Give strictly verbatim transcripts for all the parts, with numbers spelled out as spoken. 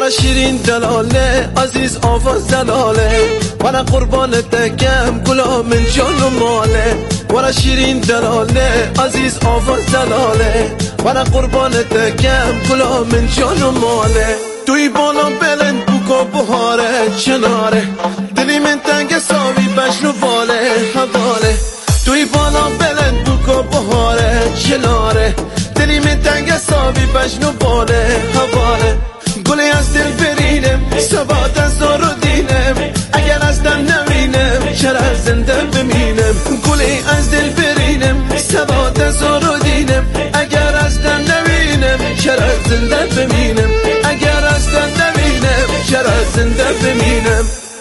ورا شیرین دلاله عزیز آواز دلاله ورا قربان دگم گلا من جان و ماله ورا شیرین دلاله عزیز آواز دلاله ورا قربان دگم گلا من جان و ماله توی بالا بلند بوکا بهاره چناره دلی من تنگ ساوی بشنو واله حواله توی بالا بلند بوکا بهاره چناره دلی من تنگ ساوی بشنو واله حواله گلی از دل برینم ثبات از دار و دینم اگر از دم نمینم چرا زنده بمینم گلی از دل برینم ثبات از دار و دینم اگر از دم نمینم چرا زنده بمینم اگر از دم نمینم چرا زنده بمینم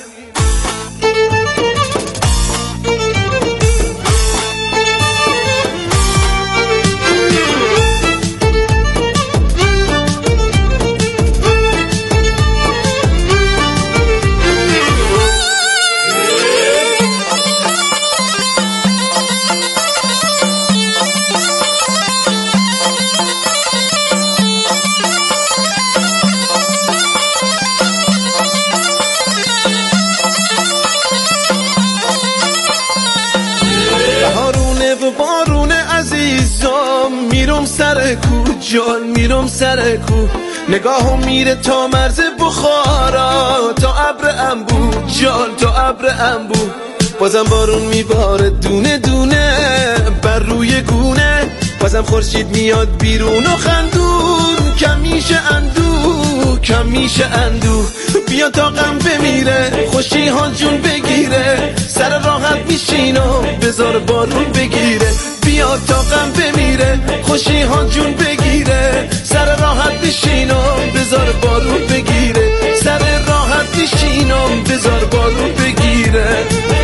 میرم سر کو جان میرم سر کو نگاهم میره تا مرز بخارا تا ابر انبو جان تا ابر انبو بازم بارون میباره دونه دونه بر روی گونه بازم خورشید میاد بیرون و خندون کم میشه اندو کم میشه اندو بیا تا غم بمیره خوشی ها جون بگیره سر راحت میشین و بذار بارون بگیره بیا تا غم بمیره خوشی ها جون بگیره سر راحت بشین و بذار بارون بگیره سر راحت بشین و بذار بارون بگیره.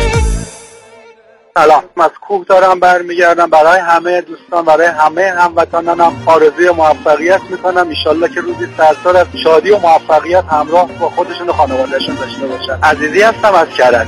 سلام، از کوه دارم برمیگردم. برای همه دوستان، برای همه هموطنانم آرزوی موفقیت میکنم. انشالله که روزی سرسر از شادی و موفقیت همراه با خودشون و خانوادهشون داشته باشن. عزیزی هستم از کرج.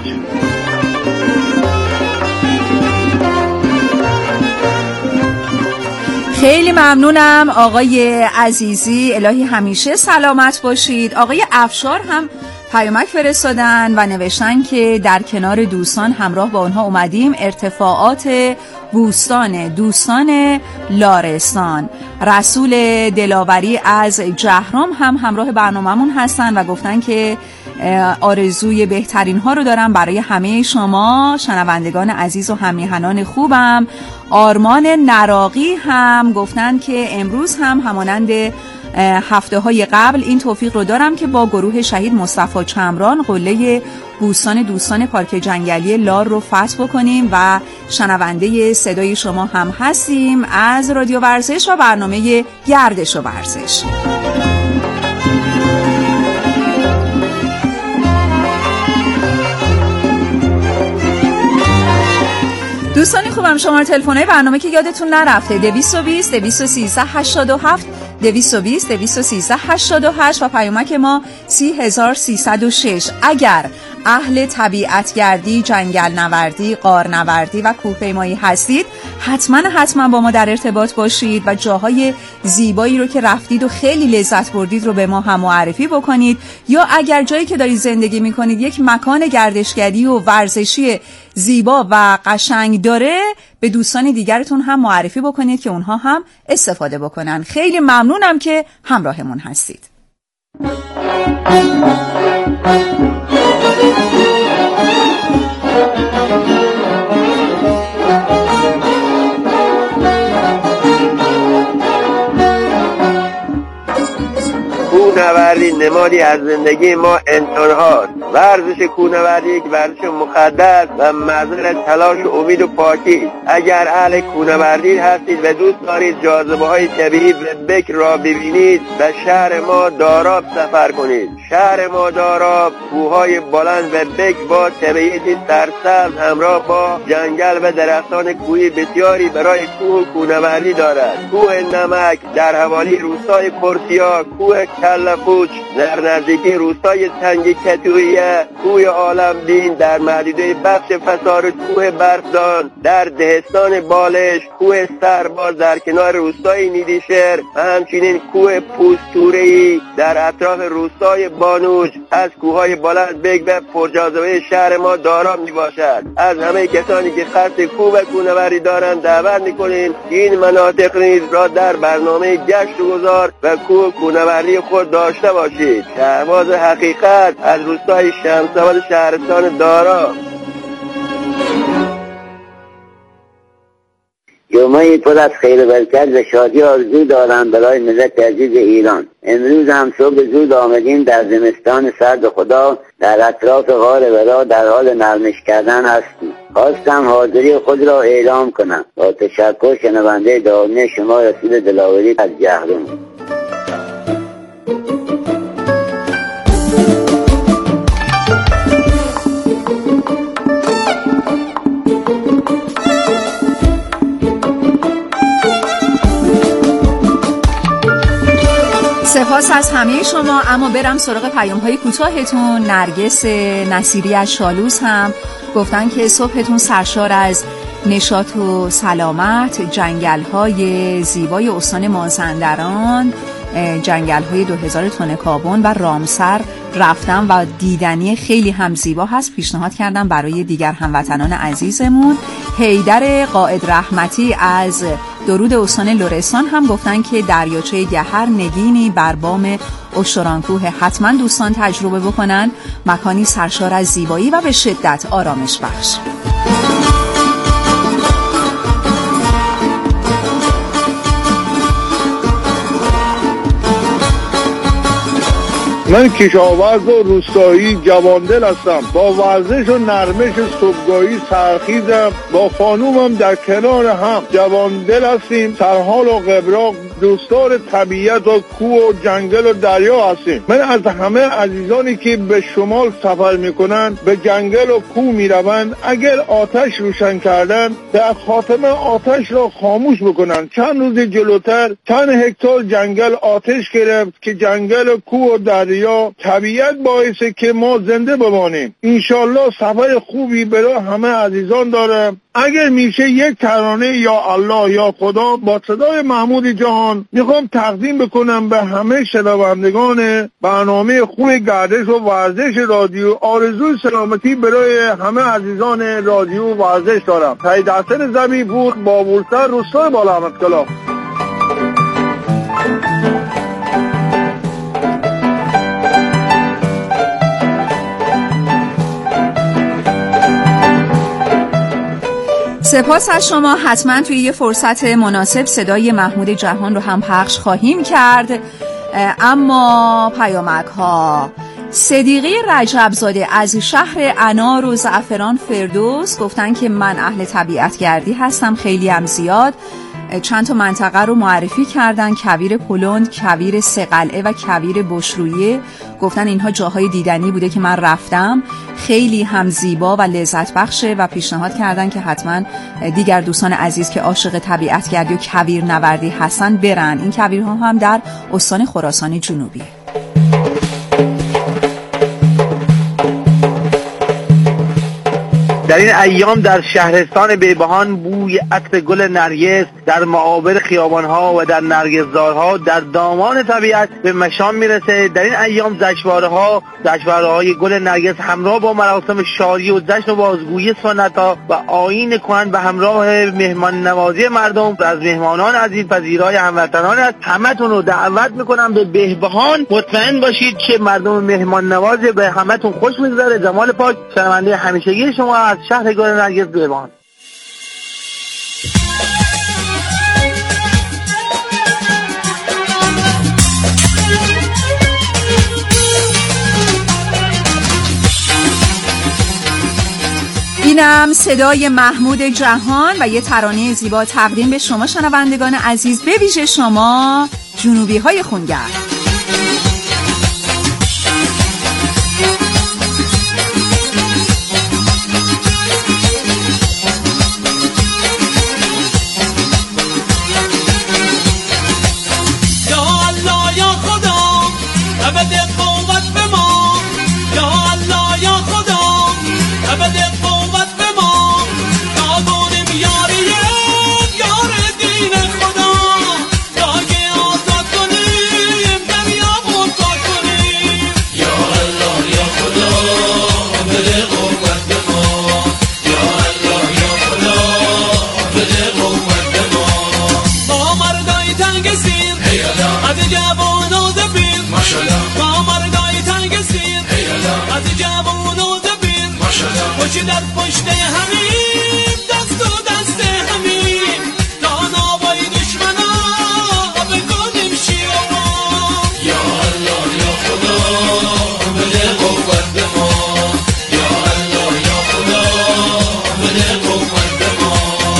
خیلی ممنونم آقای عزیزی، الهی همیشه سلامت باشید. آقای افشار هم پیامک فرستادن و نوشتن که در کنار دوستان همراه با اونها اومدیم ارتفاعات بوستان دوستان لارستان. رسول دلاوری از جهرم هم همراه برنامه‌مون هستن و گفتن که آرزوی بهترین ها رو دارم برای همه شما شنوندگان عزیز و همیهنان خوبم. آرمان نراقی هم گفتن که امروز هم همانند هفته های قبل این توفیق رو دارم که با گروه شهید مصطفی چمران قله بوستان دوستان پارک جنگلی لار رو فتح بکنیم و شنونده صدای شما هم هستیم از رادیو ورزش و برنامه گردش و ورزش. دوستانی خوبم، شماره تلفن‌های برنامه که یادتون نرفته دویست و بیست دویست و سیزده هشتاد و هفت دویست و بیست دویست و سیزده هشتاد و هشت و پیامک ما سی هزار سیصد و شش. اگر اهل طبیعتگردی، جنگل نوردی، غار نوردی و کوهپیمایی هستید حتما حتما با ما در ارتباط باشید و جاهای زیبایی رو که رفتید و خیلی لذت بردید رو به ما هم معرفی بکنید. یا اگر جایی که دارید زندگی میکنید یک مکان گردشگری و ورزشی زیبا و قشنگ داره به دوستان دیگرتون هم معرفی بکنید که اونها هم استفاده بکنن. خیلی ممنونم که همراهمون هستید. کوهنوردی نمادی از زندگی ما انسان هاست. ورزش کوهنوردی یک ورزش مقدس و مظهر تلاش و امید و پاکی. اگر اهل کوهنوردی هستید و دوست دارید جاذبه های طبیعی وبک را ببینید به شهر ما داراب سفر کنید. شهر ما داراب کوههای بلند وبک با طبیعتی سرسبز همراه با جنگل و درختان کوهی بسیاری برای کوه و کوهنوردی دارد. کوه نمک در حوالی روستای پرسیا، کوه کلفوچ در نزدیکی روستای تنگ کتویه کوه کوه عالم بین در محدوده بخش فسار کوه برفدان در دهستان بالش، کوه سرباز در کنار روستای نیدیشهر و همچنین کوه پوستوره‌ای در اطراف روستای بانوج از کوههای بلند بگذر پرجاذبه شهر ما دارا می باشد. از همه کسانی که قصد کوه و کوهنوردی دارند دعوت می‌کنیم این مناطق نیز را در برنامه گشت و گذار و کوه کوهنوردی خود داشته باشید. شهباز حقیقت از روستای شمس‌آباد شهرستان دارا. جمعه پر از خیر و برکت و شادی آرزو دارم برای ملت عزیز ایران. امروز هم صبح زود آمدیم در زمستان سرد خدا در اطراف غار ورا در حال نرمش کردن هستیم. خواستم حاضری خود را اعلام کنم. با تشکر شنونده دائمی شما رسول دلاوری از جهرم. سپاس از همه شما. اما برم سراغ پیام های کوتاهتون. نرگس نصیری از شالوز هم گفتن که صبحتون سرشار از نشاط و سلامت. جنگل های زیبای استان مازندران، جنگل های دو هزار تن کابون و رامسر رفتم و دیدنی خیلی هم زیبا هست. پیشنهاد کردم برای دیگر هموطنان عزیزمون. حیدر قائد رحمتی از درود استان لرستان هم گفتن که دریاچه گهر نگینی بر بام اشترانکوه حتما دوستان تجربه بکنن. مکانی سرشار از زیبایی و به شدت آرامش بخش. من کشاورز و روستایی جواندل هستم. با ورزش و نرمش صبحگاهی سرخیزم. با خانومم در کنار هم جواندل هستیم. سرحال و قبراق دوستار طبیعت و کوه و جنگل و دریا هستیم. من از همه عزیزانی که به شمال سفر میکنن به جنگل و کوه میروند اگر آتش روشن کردن در خاتمه آتش را خاموش بکنن. چند روز جلوتر چند هکتار جنگل آتش گرفت که جنگل و کوه و دریا یا طبیعت باعثه که ما زنده بمانیم. انشالله سفر خوبی برای همه عزیزان داره. اگر میشه یک ترانه یا الله یا خدا با صدای محمود جهان میخوام تقدیم بکنم به همه شنوندگان برنامه خوب گردش و ورزش رادیو. آرزوی سلامتی برای همه عزیزان رادیو ورزش دارم. سعید حسن زبیپور، بابولسر، روستای بالا احمدکلام. سپاس از شما. حتما توی یه فرصت مناسب صدای محمود جهان رو هم پخش خواهیم کرد. اما پیامک ها. صدیقی رجبزاده از شهر انار و زعفران فردوس گفتن که من اهل طبیعت گردی هستم، خیلی هم زیاد. چند تا منطقه رو معرفی کردن: کویر پلند، کویر سه‌قلعه و کویر بشرویه. گفتن اینها جاهای دیدنی بوده که من رفتم، خیلی هم زیبا و لذت بخشه و پیشنهاد کردن که حتما دیگر دوستان عزیز که عاشق طبیعت گردی و کویر نوردی هستن برن. این کویرها هم در استان خراسان جنوبی. در این ایام در شهرستان بیبهان بوی عطر گل نرگس در معابر خیابانها و در نرگسزارها در دامان طبیعت به مشام میرسه. در این ایام جشنواره‌ها جشنواره‌های گل نرگس همراه با مراسم شادی و جشن و بازگویی سنت‌ها و آیین کهن و همراه مهمان نوازی مردم از مهمانان عزیز پذیرای هموطنان است. همتون رو دعوت میکنم به بیبهان. مطمئن باشید که مردم مهمان نواز به همتون خوش میگذره. جمال پاک، شنونده همیشگی شما از شهر گل نرگس بیبهان. اینم صدای محمود جهان و یه ترانه زیبا تقدیم به شما شنوندگان عزیز، به ویژه شما جنوبی های خونگرم. یا از جوان و دبیر ماشاءالله با مردای تنگ سیر از جوان و دبیر ماشاءالله پشت در پشت همین دست و دست همین تا نابای دشمنا بکنیم شیرما یا الله یا خدا بده قوت به ما یا الله یا خدا بده قوت به ما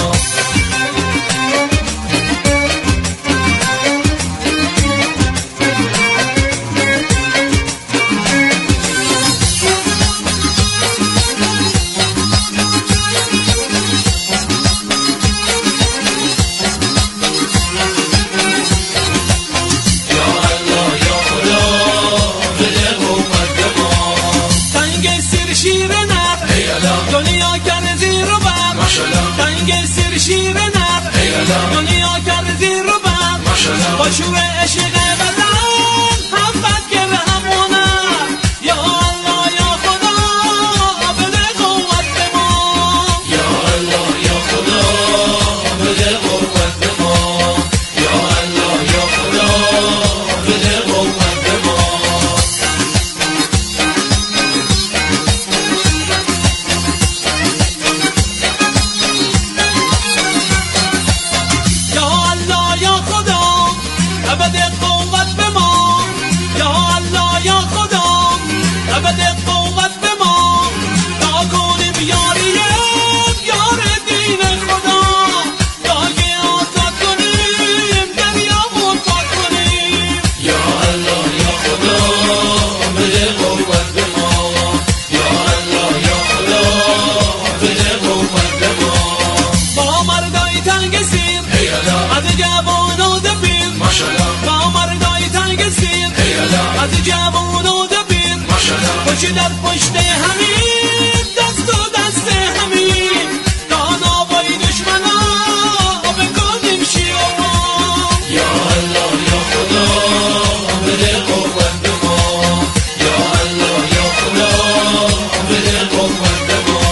دنیا کرد زیر و بر با شور عشق بدن حفت که به همونم یا الله یا خدا بده قوت به ما یا الله یا خدا بده قوت به ما یا الله یا خدا بده قوت به ما از جوان و دبیر پشت در پشت همین دست و دست همین تا نابای دشمنا بکنیم شیرما یا الله یا خدا بده قوت به ما یا الله یا خدا بده قوت به ما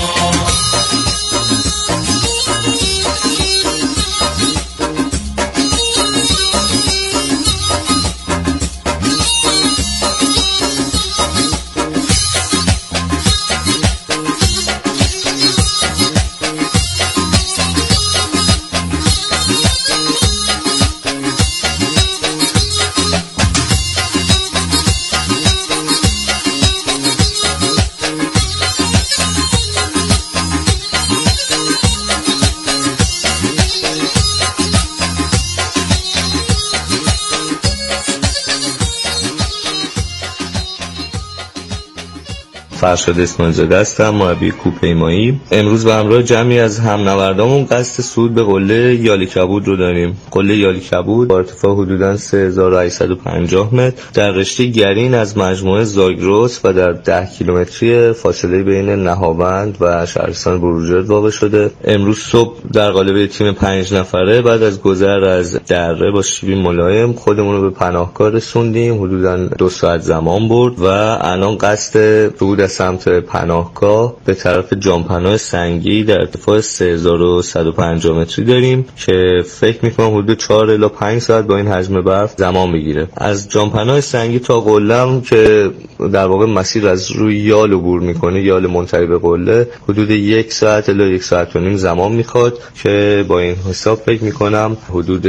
فرشاد اسماعیل زاده هستم، مربی کوهپیمایی. امروز به همراه جمعی از همنوردامون قصد صعود به قله یالی کبود رو داریم. قله یالی کبود با ارتفاع حدوداً سه هزار و هشتصد و پنجاه متر در رشته گرین از مجموعه زاگرس و در ده کیلومتری فاصله بین نهاوند و شهرستان بروجرد واقع شده. امروز صبح در قالب تیم پنج نفره بعد از گذر از دره با شیبی ملایم خودمون رو به پناهگاه رسوندیم. حدوداً دو ساعت زمان برد و الان قصد صعود از سمت پناهگاه به طرف جانپناه سنگی در ارتفاع سه هزار و صد و پنجاه متری داریم که فکر میکنم حدود چهار الی پنج ساعت با این حجم برف زمان بگیره. از جانپناه سنگی تا قله که در واقع مسیر از روی یال عبور میکنه، یال منتهی به قله، حدود یک ساعت الی یک ساعت و نیم زمان میخواد که با این حساب فکر میکنم حدود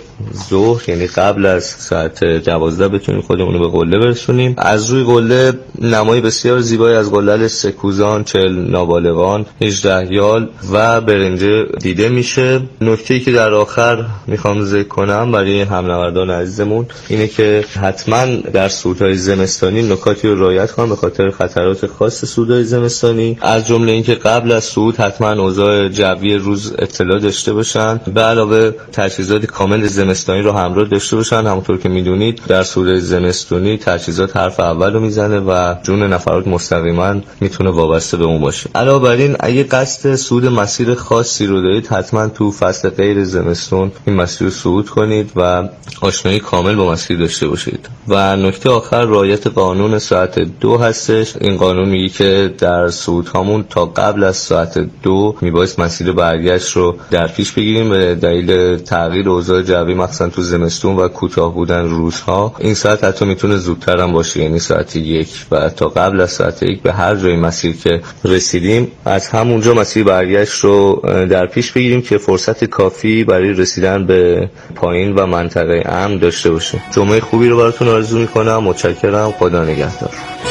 ظهر، یعنی قبل از ساعت دوازده بتونیم خودمون رو به قله برسونیم. از روی قله نمای بسیار زیبایی از قله سکوزان، چهل نابالغان، هجده یال و برنجه دیده میشه. نکته‌ای که در آخر میخوام ذکر کنم برای همنوردان عزیزمون اینه که حتما در صعودهای زمستانی نکاتی رو رعایت کنن به خاطر خطرات خاص صعودهای زمستانی، از جمله اینکه قبل از صعود حتما اوضاع جوی روز اطلاع داشته باشن، به علاوه تجهیزات کامل زمستانی رو همراه داشته باشن. همونطور که میدونید در صعودهای زمستانی تجهیزات حرف اول رو میزنه و جون نفرات مستقیم مستقیما میتونه وابسته به اون باشه. علاوه بر این اگه قصد صعود مسیر خاصی رو دارید حتما تو فصل غیر زمستون این مسیر رو صعود کنید و آشنایی کامل با مسیر داشته باشید. و نکته آخر رعایت قانون ساعت دو هستش. این قانون میگه که در صعودهامون تا قبل از ساعت دو میبایست مسیر برگشت رو در پیش بگیریم به دلیل تغییر اوضاع جوی مخصوصا تو زمستون و کوتاه بودن روزها. این ساعت حتی میتونه زودتر هم باشه، یعنی ساعت یک، و تا قبل از ساعت یک به هر جای مسیر که رسیدیم از همونجا مسیر برگشت رو در پیش بگیریم که فرصت کافی برای رسیدن به پایین و منطقه امن داشته باشه. جمعه خوبی رو براتون آرزو میکنم. متشکرم. خدا نگهدار.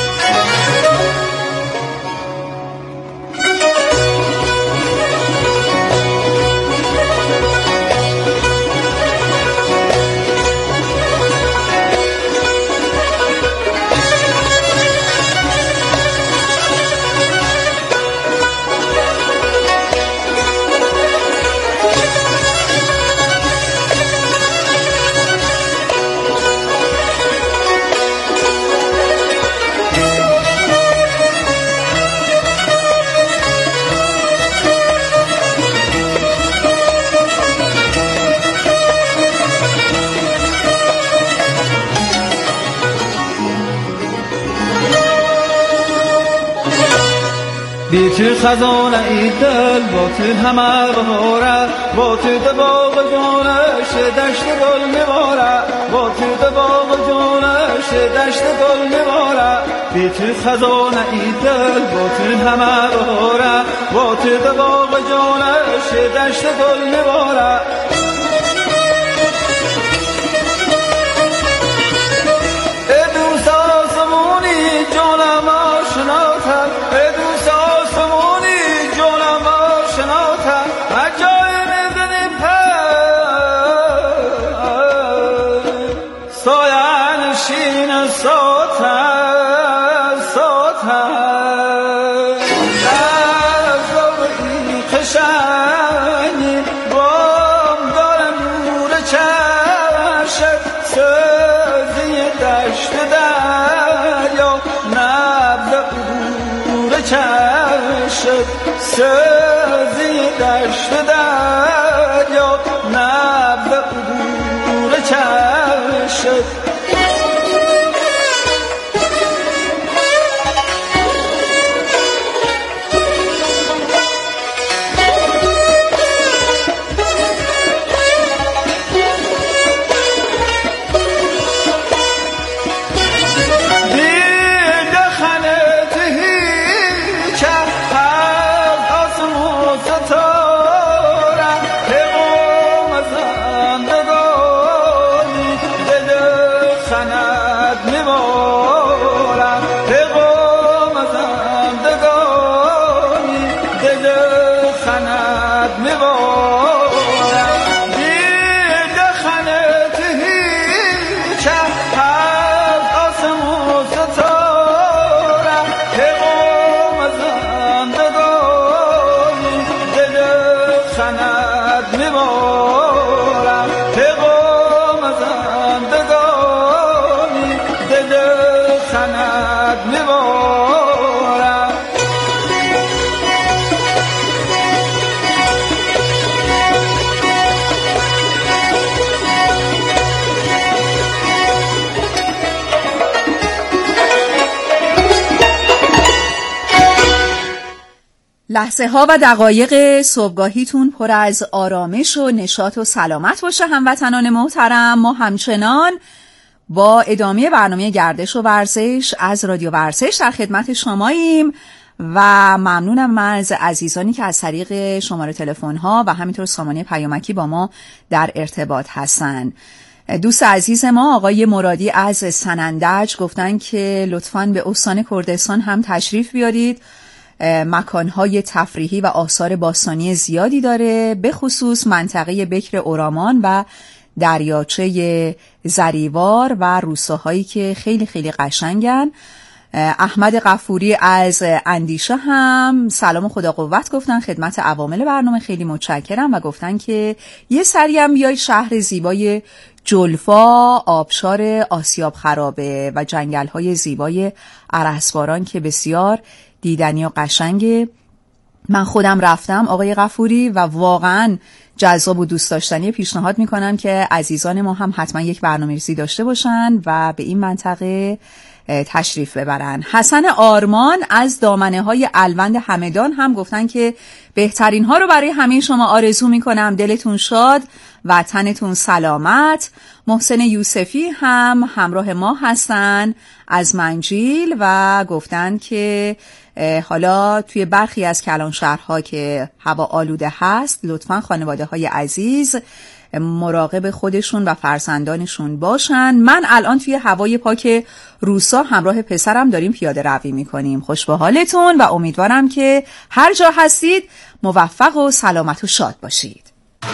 بی تو خزانه ای دل با تو همه بهاره، با تو ده باغ جانش دشت گل میباره، با تو ده باغ جانش دشت گل میباره. بی تو خزانه ای دل با تو همه بهاره، با تو ده باغ جانش دشت گل میباره. ای دوست آسمونی جانم آشناتر، ای دوست آسمونی جانم آشناتر، اجای میزنی پر سایه نشین ساتر ساتر. در زوی قشنگی بام دارم نور چشم، سازی دشت دریا نبض قبور چشم، سازی دشت دریا نبض قبور چشم. لحظه ها و دقایق صبحگاهیتون پر از آرامش و نشاط و سلامت باشه هموطنان محترم. ما همچنان با ادامه برنامه گردش و ورزش از رادیو ورزش در خدمت شماییم و ممنونم از عزیزانی که از طریق شماره تلفن ها و همینطور سامانه پیامکی با ما در ارتباط هستن. دوست عزیز ما آقای مرادی از سنندج گفتن که لطفاً به استان کردستان هم تشریف بیارید، مکانهای تفریحی و آثار باستانی زیادی داره، به خصوص منطقه بکر اورامان و دریاچه زریوار و روستاهایی که خیلی خیلی قشنگن. احمد غفوری از اندیشه هم سلام و خدا قوت گفتن خدمت عوامل برنامه، خیلی متشکرم و گفتن که یه سری هم بیای شهر زیبای جلفا آبشار آسیاب خرابه و جنگل‌های زیبای ارسباران که بسیار دیدنی و قشنگه. من خودم رفتم آقای غفوری و واقعاً جذاب و دوست داشتنی. پیشنهاد میکنم که عزیزان ما هم حتما یک برنامه‌ریزی داشته باشن و به این منطقه تشریف ببرن. حسن آرمان از دامنه های الوند همدان هم گفتن که بهترین ها رو برای همه شما آرزو میکنم، دلتون شاد و تنتون سلامت. محسن یوسفی هم همراه ما هستن از منجیل و گفتن که حالا توی برخی از کلان شهرها که هوا آلوده هست لطفاً خانواده های عزیز مراقب خودشون و فرزندانشون باشن. من الان توی هوای پاک روسا همراه پسرم داریم پیاده روی میکنیم. خوش به حالتون و امیدوارم که هر جا هستید موفق و سلامت و شاد باشید.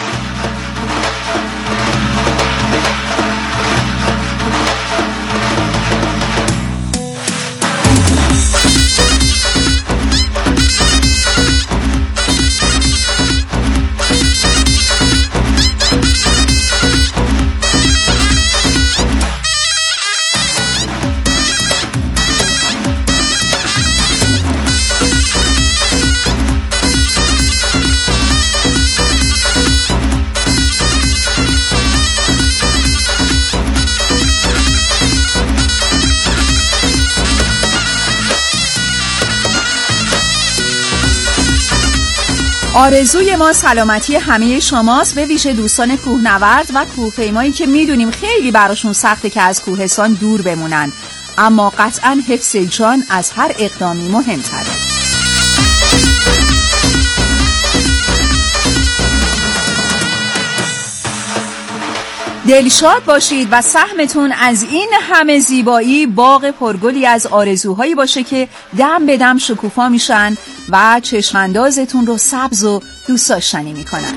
آرزوی ما سلامتی همه شماست، به ویژه دوستان کوهنورد و کوهپیمایی که میدونیم خیلی براشون سخته که از کوهستان دور بمونن، اما قطعاً حفظ جان از هر اقدامی مهمتره. دلشاد باشید و سهمتون از این همه زیبایی باغ پرگلی از آرزوهایی باشه که دم به دم شکوفا میشن و چشماندازتون رو سبز و دوست داشتنی میکنن.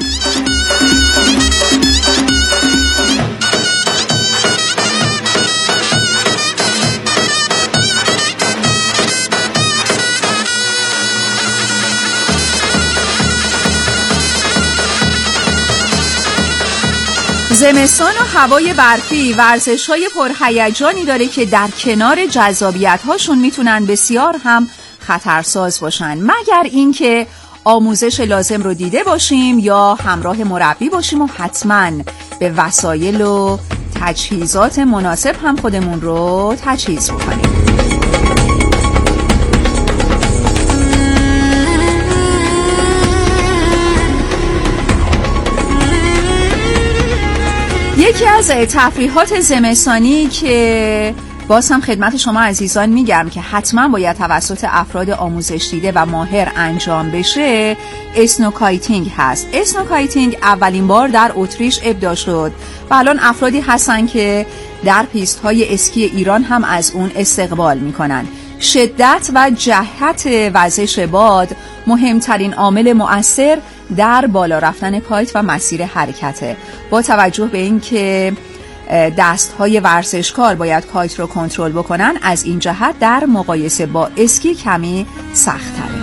زمستان و هوای برفی ورزش‌های پرهیجانی داره که در کنار جذابیت‌هاشون میتونن بسیار هم خطرساز باشن، مگر اینکه آموزش لازم رو دیده باشیم یا همراه مربی باشیم و حتما به وسایل و تجهیزات مناسب هم خودمون رو تجهیز بکنیم. یکی از تفریحات زمستانی که باز هم خدمت شما عزیزان میگم که حتما باید توسط افراد آموزش دیده و ماهر انجام بشه اسنوکایتینگ هست. اسنوکایتینگ اولین بار در اتریش ابداع شد و الان افرادی هستن که در پیست های اسکی ایران هم از اون استقبال میکنن. شدت و جهت وزش باد مهمترین عامل مؤثر در بالا رفتن کایت و مسیر حرکته. با توجه به این که دست‌های ورزشکار باید کایت رو کنترل بکنن، از این جهت در مقایسه با اسکی کمی سخت‌تره.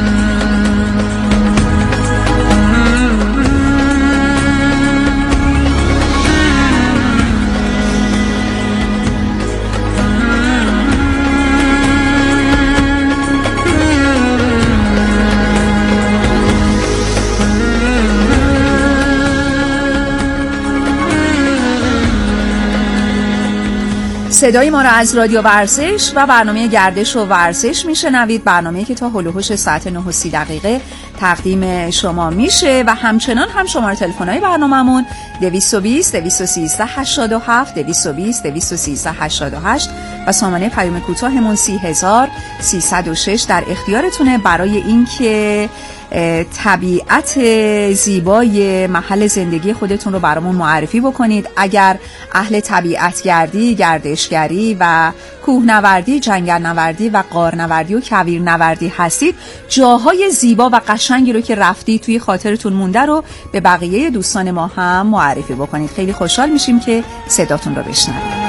صدای ما را از رادیو ورزش و برنامه گردش و ورزش میشنوید، برنامه‌ای که تا هول و هوش ساعت نه و سی دقیقه تقدیم شما میشه و همچنان هم شماره تلفن‌های برنامه‌مون دویست و بیست دویست و سیزده هشتاد و هفت دویست و بیست دویست و سیزده هشتاد و هشت و سامانه پیام کوتاهمون سی هزار سیصد و شش در اختیارتونه برای اینکه طبیعت زیبای محل زندگی خودتون رو برامون معرفی بکنید. اگر اهل طبیعت گردی، گردشگری و کوهنوردی، جنگل‌نوردی و غارنوردی و کویرنوردی هستید، جاهای زیبا و قشنگی رو که رفتی توی خاطرتون مونده رو به بقیه دوستان ما هم معرفی بکنید. خیلی خوشحال میشیم که صداتون رو بشنویم.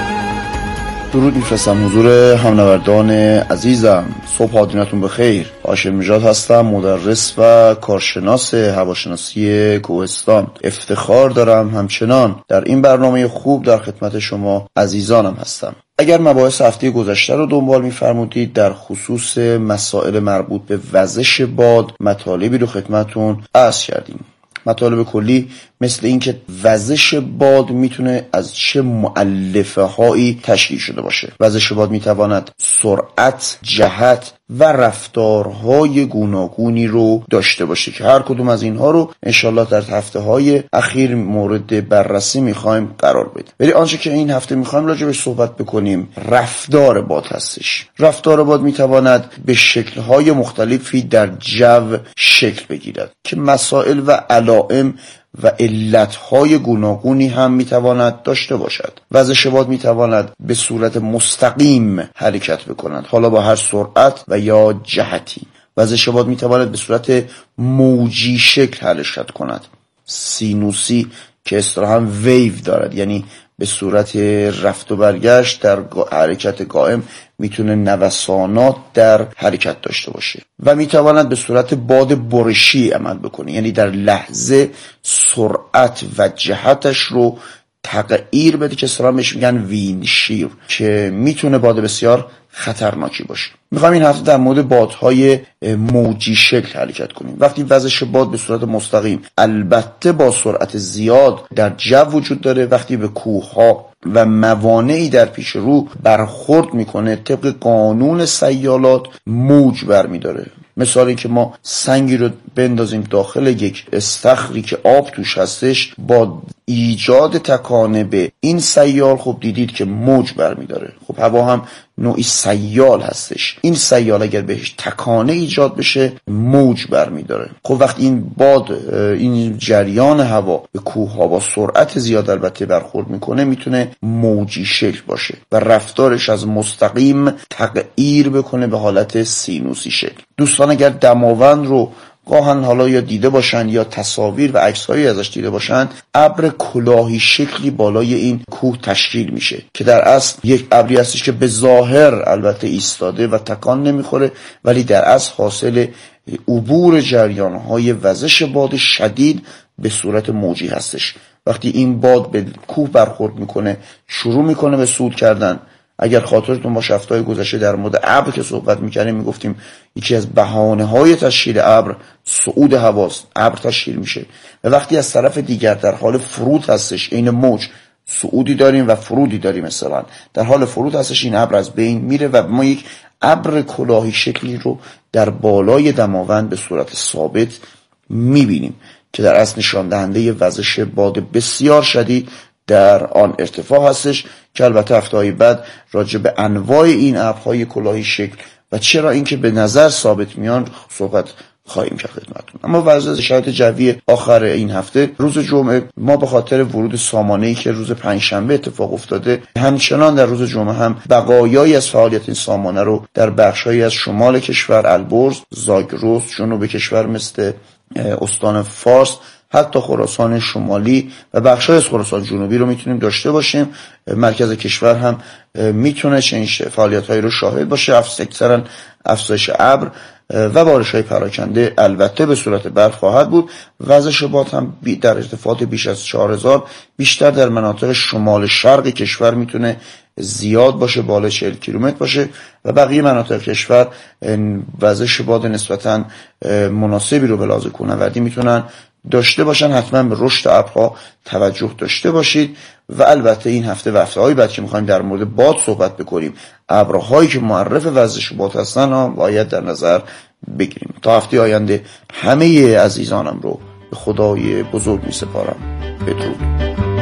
درود میفرستم حضور همنوردان عزیزم. صبح آدینتون بخیر. هاشم نژاد هستم، مدرس و کارشناس هواشناسی کوهستان. افتخار دارم همچنان در این برنامه خوب در خدمت شما عزیزانم هستم. اگر مباحث هفته گذشته رو دنبال می‌فرمودید، در خصوص مسائل مربوط به وزش باد مطالبی رو خدمتتون عرض کردیم. مطالب کلی مثل این که وزش باد میتونه از چه مؤلفه هایی تشکیل شده باشه. وزش باد میتواند سرعت، جهت و رفتارهای گوناگونی رو داشته باشه که هر کدوم از اینها رو انشالله در هفته های اخیر مورد بررسی میخوایم قرار بدیم. ولی آنچه که این هفته میخوایم راجع بهش صحبت بکنیم رفتار باد هستش. رفتار باد میتواند به شکل‌های مختلفی در جو شکل بگیرد که مسائل و علائم و علتهای گوناگونی هم میتواند داشته باشد. وزش باد میتواند به صورت مستقیم حرکت بکند، حالا با هر سرعت و یا جهتی. وزش باد میتواند به صورت موجی شکل حرکت کند، سینوسی که اصطلاحاً ویو دارد، یعنی به صورت رفت و برگشت در حرکت قائم میتونه نوسانات در حرکت داشته باشه و میتواند به صورت باد برشی عمل بکنه، یعنی در لحظه سرعت و جهتش رو تغییر بده که اصطلاحاً بهش میگن ویند شیر که میتونه باد بسیار خطرناکی باشه. میخوایم این هفته در مورد بادهای موجی شکل حرکت کنیم. وقتی وزش باد به صورت مستقیم البته با سرعت زیاد در جو وجود داره، وقتی به کوهها و موانعی در پیش رو برخورد میکنه طبق قانون سیالات موج برمیداره. مثال این که ما سنگی رو بندازیم داخل یک استخری که آب توش هستش، با ایجاد تکانه به این سیال خب دیدید که موج برمیداره. خب هوا هم نوعی سیال هستش، این سیال اگر بهش تکانه ایجاد بشه موج برمیداره. خب وقتی این باد، این جریان هوا به کوه ها با سرعت زیاد البته برخورد میکنه میتونه موجی شکل باشه و رفتارش از مستقیم تغییر بکنه به حالت سینوسی شکل. دوستان اگر دماوند رو گاهن حالا یا دیده باشن یا تصاویر و عکس‌هایی ازش دیده باشن، ابر کلاهی شکلی بالای این کوه تشکیل میشه که در اصل یک ابری هستش که به ظاهر البته ایستاده و تکان نمیخوره، ولی در اصل حاصل عبور جریان‌های وزش باد شدید به صورت موجی هستش. وقتی این باد به کوه برخورد میکنه شروع میکنه به صعود کردن. اگر خاطرتون باشه هفته‌های گذشته در مورد ابر که صحبت می‌کردیم میگفتیم یکی از بهانه‌های تشکیل ابر صعود هواست، ابر تشکیل میشه و وقتی از طرف دیگر در حال فرود هستش، این موج صعودی داریم و فرودی داریم، مثلا در حال فرود هستش این ابر از بین میره و ما یک ابر کلاهی شکلی رو در بالای دماوند به صورت ثابت می‌بینیم که در اصل نشان دهنده وزش باد بسیار شدید در آن ارتفاع هستش که البته هفته‌های بعد راجع به انواع این ابرهای کلاهی شکل و چرا اینکه به نظر ثابت میان صحبت خواهیم کرد خدمتتون. اما وضع شرایط جوی آخر این هفته، روز جمعه ما به خاطر ورود سامانه‌ای که روز پنجشنبه اتفاق افتاده، همچنان در روز جمعه هم بقایایی از فعالیت این سامانه رو در بخش‌هایی از شمال کشور، البرز، زاگرس، جنوب کشور مثل استان فارس، حتی خراسان شمالی و بخش‌های از خراسان جنوبی رو میتونیم داشته باشیم. مرکز کشور هم میتونه چنین فعالیت‌هایی رو شاهد باشه. اکثرا افزایش ابر و بارش‌های پراکنده البته به صورت برف خواهد بود. وزش باد هم در ارتفاعات بیش از چهار هزار بیشتر در مناطق شمال شرق کشور میتونه زیاد باشه، بالای چهل کیلومتر باشه و بقیه مناطق کشور وزش باد نسبتاً مناسبی رو به لحاظ کوهنوردی میتونن داشته باشن. حتما به رشد ابرها توجه داشته باشید و البته این هفته و هفته‌های بعد که می‌خوایم در مورد باد صحبت بکنیم، ابرهایی که معرف وزش باد هستن ها باید در نظر بگیریم. تا هفته آینده همه عزیزانم رو به خدای بزرگ می‌سپارم. بدرود.